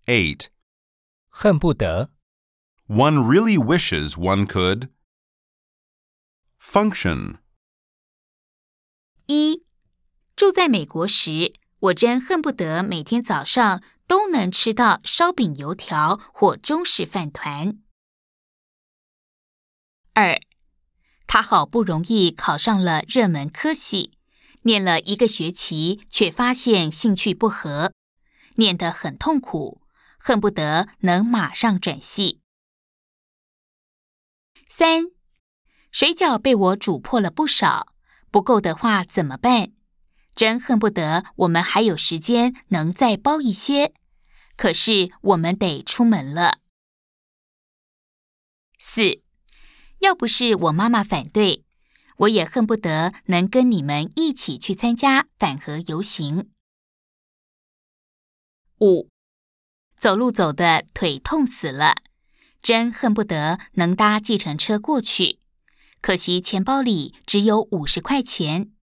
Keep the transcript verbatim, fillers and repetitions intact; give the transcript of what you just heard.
eight. 恨不得 One really wishes one could. Function. 一，住在美国时，我真恨不得每天早上都能吃到烧饼油条或中式饭团。二，他好不容易考上了热门科系，念了一个学期，却发现兴趣不合，念得很痛苦，恨不得能马上转系。三，水饺被我煮破了不少，不够的话怎么办？真恨不得我们还有时间能再包一些，可是我们得出门了。四，要不是我妈妈反对，我也恨不得能跟你们一起去参加反核游行。五，走路走得腿痛死了，真恨不得能搭计程车过去，可惜钱包里只有五十块钱。